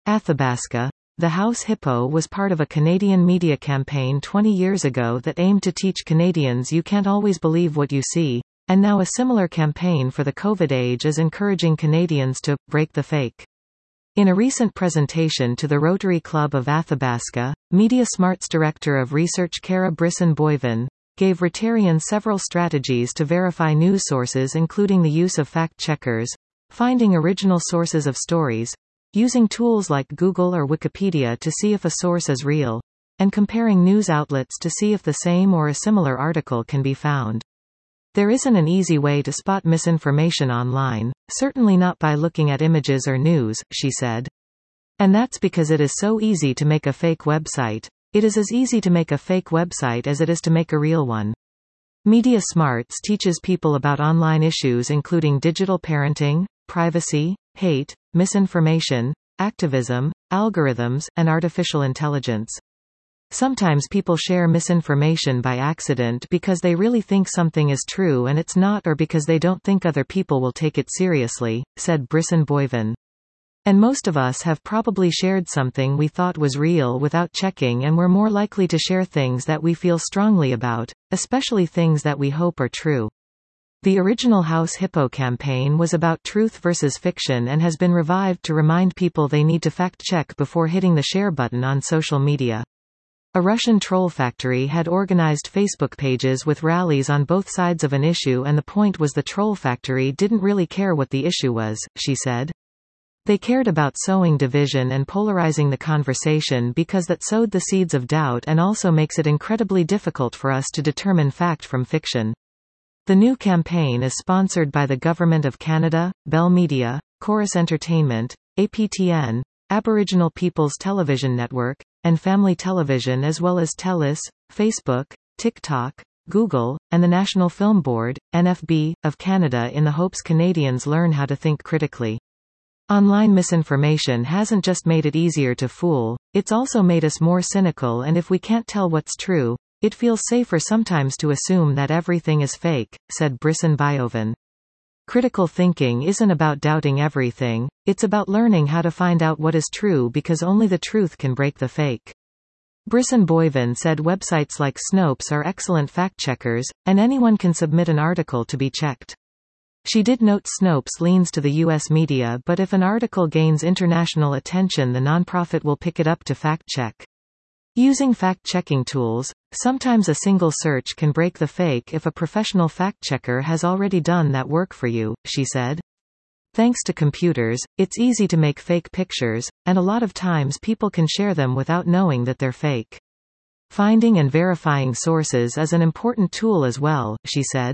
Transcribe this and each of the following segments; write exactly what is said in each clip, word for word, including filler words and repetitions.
Athabasca. The House Hippo was part of a Canadian media campaign twenty years ago that aimed to teach Canadians you can't always believe what you see, and now a similar campaign for the COVID age is encouraging Canadians to break the fake. In a recent presentation to the Rotary Club of Athabasca, Media Smarts Director of Research Kara Brisson-Boivin gave Rotarians several strategies to verify news sources, including the use of fact-checkers, finding original sources of stories, using tools like Google or Wikipedia to see if a source is real, and comparing news outlets to see if the same or a similar article can be found. There isn't an easy way to spot misinformation online, certainly not by looking at images or news, she said. And that's because it is so easy to make a fake website. It is as easy to make a fake website as it is to make a real one. Media Smarts teaches people about online issues including digital parenting, privacy, hate, misinformation, activism, algorithms, and artificial intelligence. Sometimes people share misinformation by accident because they really think something is true and it's not, or because they don't think other people will take it seriously, said Brisson-Boivin. And most of us have probably shared something we thought was real without checking, and we're more likely to share things that we feel strongly about, especially things that we hope are true. The original House Hippo campaign was about truth versus fiction and has been revived to remind people they need to fact-check before hitting the share button on social media. A Russian troll factory had organized Facebook pages with rallies on both sides of an issue, and the point was the troll factory didn't really care what the issue was, she said. They cared about sowing division and polarizing the conversation because that sowed the seeds of doubt and also makes it incredibly difficult for us to determine fact from fiction. The new campaign is sponsored by the Government of Canada, Bell Media, Chorus Entertainment, A P T N, Aboriginal People's Television Network, and Family Television, as well as TELUS, Facebook, TikTok, Google, and the National Film Board, N F B, of Canada, in the hopes Canadians learn how to think critically. Online misinformation hasn't just made it easier to fool, it's also made us more cynical, and if we can't tell what's true, it feels safer sometimes to assume that everything is fake, said Brisson-Boivin. Critical thinking isn't about doubting everything, it's about learning how to find out what is true, because only the truth can break the fake. Brisson-Boivin said websites like Snopes are excellent fact-checkers, and anyone can submit an article to be checked. She did note Snopes leans to the U S media, but if an article gains international attention, the nonprofit will pick it up to fact-check. Using fact-checking tools, sometimes a single search can break the fake if a professional fact-checker has already done that work for you, she said. Thanks to computers, it's easy to make fake pictures, and a lot of times people can share them without knowing that they're fake. Finding and verifying sources is an important tool as well, she said.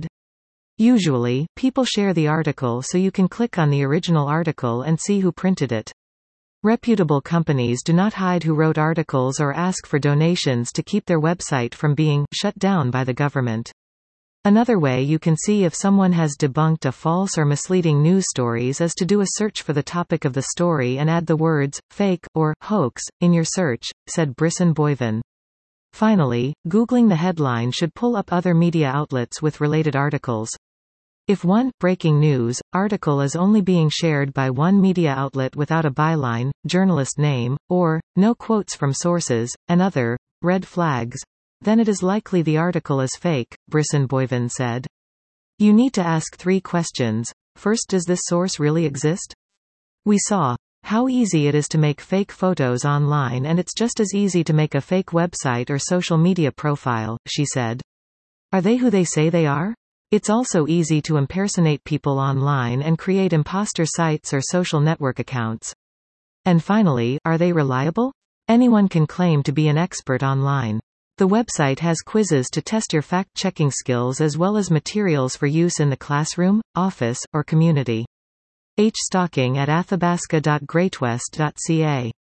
Usually, people share the article so you can click on the original article and see who printed it. Reputable companies do not hide who wrote articles or ask for donations to keep their website from being shut down by the government. Another way you can see if someone has debunked a false or misleading news stories is to do a search for the topic of the story and add the words fake or hoax in your search, said Brisson-Boivin. Finally, Googling the headline should pull up other media outlets with related articles. If one breaking news article is only being shared by one media outlet without a byline, journalist name, or no quotes from sources, and other red flags, then it is likely the article is fake, Brisson-Boivin said. You need to ask three questions. First, does this source really exist? We saw how easy it is to make fake photos online, and it's just as easy to make a fake website or social media profile, she said. Are they who they say they are? It's also easy to impersonate people online and create imposter sites or social network accounts. And finally, are they reliable? Anyone can claim to be an expert online. The website has quizzes to test your fact-checking skills as well as materials for use in the classroom, office, or community. H. Stocking at athabasca dot greatwest dot c a